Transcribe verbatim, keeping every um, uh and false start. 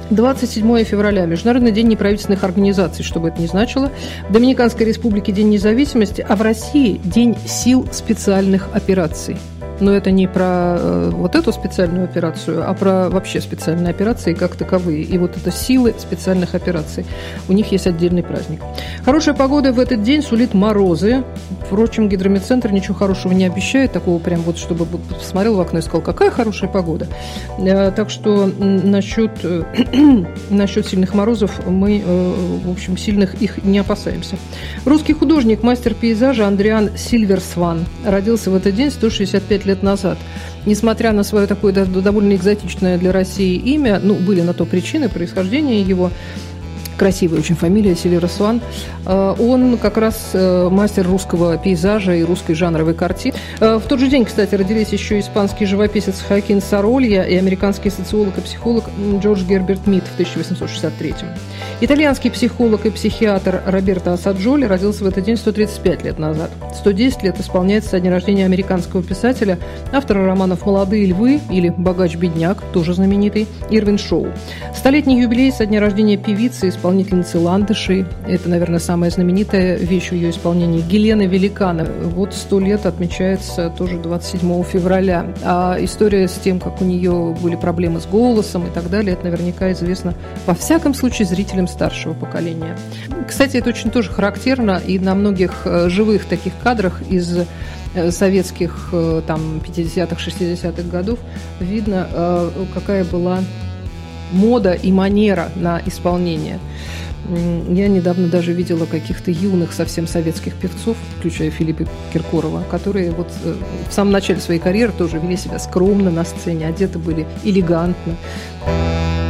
двадцать седьмого февраля – Международный день неправительственных организаций, что бы это ни значило. В Доминиканской республике – День независимости, а в России – День сил специальных операций. Но это не про э, вот эту специальную операцию, а про вообще специальные операции как таковые. И вот это силы специальных операций. У них есть отдельный праздник. Хорошая погода в этот день сулит морозы. Впрочем, гидрометцентр ничего хорошего не обещает. Такого прям вот, чтобы посмотрел в окно и сказал, какая хорошая погода. Э, так что насчет, э, насчет сильных морозов мы, э, в общем, сильных их не опасаемся. Русский художник, мастер пейзажа Андриан Сильверсван родился в этот день сто шестьдесят пять лет назад. Несмотря на свое такое довольно экзотичное для России имя, ну, были на то причины происхождения его, красивая очень фамилия Сильверсван, он как раз мастер русского пейзажа и русской жанровой картины. В тот же день, кстати, родились еще испанский живописец Хоакин Соролья и американский социолог и психолог Джордж Герберт Мид в тысяча восемьсот шестьдесят третьем. Итальянский психолог и психиатр Роберто Ассаджоли родился в этот день сто тридцать пять лет назад. сто десять лет исполняется со дня рождения американского писателя, автора романов «Молодые львы» или «Богач-бедняк», тоже знаменитый, Ирвин Шоу. Столетний юбилей со дня рождения певицы, исполнительницы ландышей. Это, наверное, самая знаменитая вещь в ее исполнении. Гелены Великана. Вот сто лет отмечается тоже двадцать седьмого февраля. А история с тем, как у нее были проблемы с голосом и так далее, это наверняка известно, во всяком случае, зрителям старшего поколения. Кстати, это очень тоже характерно, и на многих живых таких кадрах из советских там пятидесятых, шестидесятых годов видно, какая была мода и манера на исполнение. Я недавно даже видела каких-то юных совсем советских певцов, включая Филиппа Киркорова, которые вот в самом начале своей карьеры тоже вели себя скромно на сцене, одеты были элегантно.